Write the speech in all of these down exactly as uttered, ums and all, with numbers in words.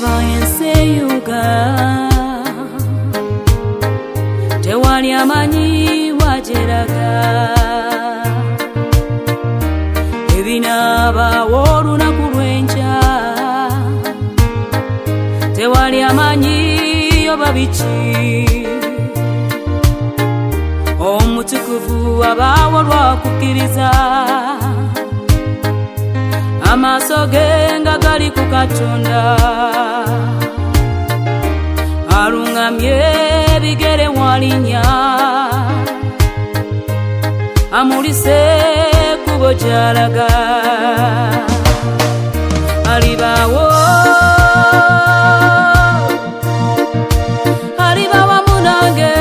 Laba enseyuga tewali amanyi wageraga ebinaabaawo olunaku lw'enkya tewali amanyi oba biki omutukuvu abaawo lwakukkiriza amaaso ge nga gali ku Katonda alungamye ebigere walinnya amulise kubo gy'alaga alibaawo alibawa munange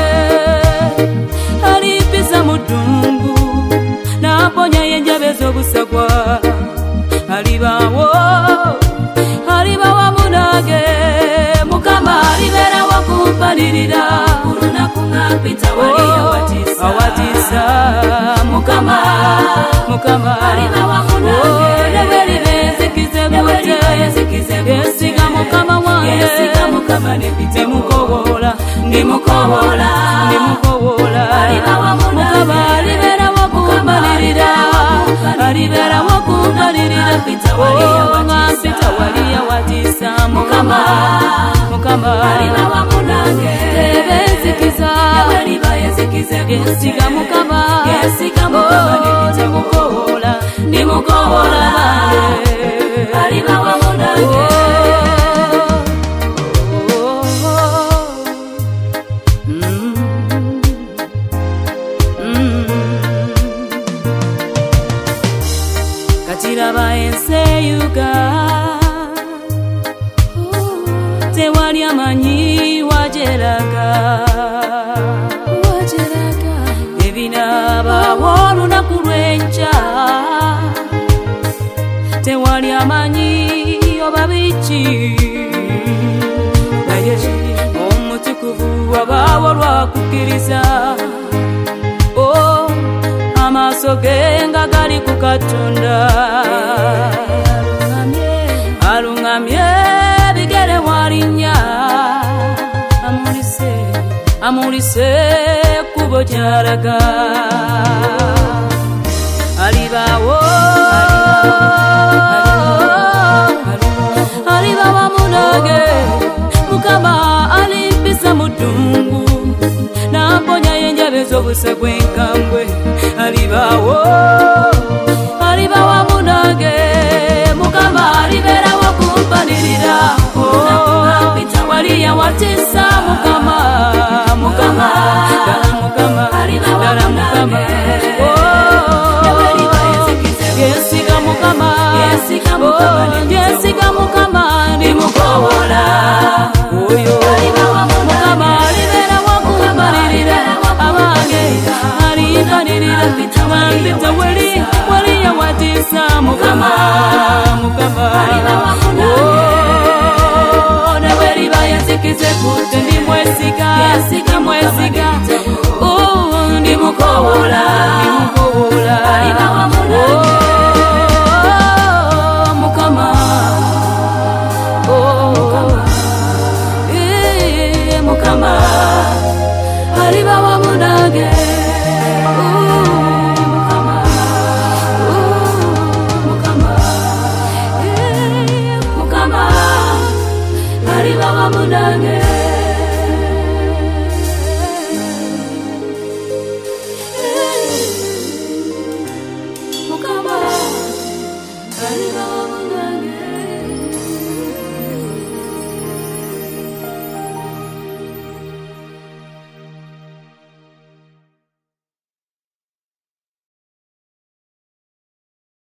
alipisa mu ddungu n'aponya enjabe z'obusagwa alibawo alibawa munange Mukama alibeera wakumpanirira olunaku nga mpita waliyo watisa awatisa Mukama Mukama alibawa munange nebweribe nzikize gute yesiga Mukama wange yesiga Mukama nepite mukowola ndimukowola ndimukowola alibawa munange alibeera wakumpanirira alibeera wakumpanirira mpita waliyo watisa Mukama Mukama alibawa munange ebenzikiza nebweriba yenzikize yesiga Mukama yesiga Mukama nepite mukowola ndimukowola alibawa munange Laba enseyuga tewali amanyi wageraga ebinaabaawo olunaku lw'enkya tewali amanyi oba biki naye omutukuvu abaawo lwakukkiriza amaaso ge nga gali ku Katonda alungamye ebigere walinnya amulise amulise kubo gy'alaga alibaawo alibawa munange Mukama alimpisa mu ddungu n'amponya enjabe z'obusagwa enkambwe alibawo alibawa munange Mukama alibeera wakumpanirira waliya watisa Mukama Mukama dala Mukama dala Mukama yesiga Mukama yesiga Mukama yesiga Mukama ndimukowola oyo Mukama alibeera wakumpanirira abange alimpanirira mpita wali waliya watisa Mukama Mukama nebweriba yenzikize gute ndimwesiga ndimwesiga ndimukowola ndimukowola Mukama Mukama alibawa munange Mukama alibawa munange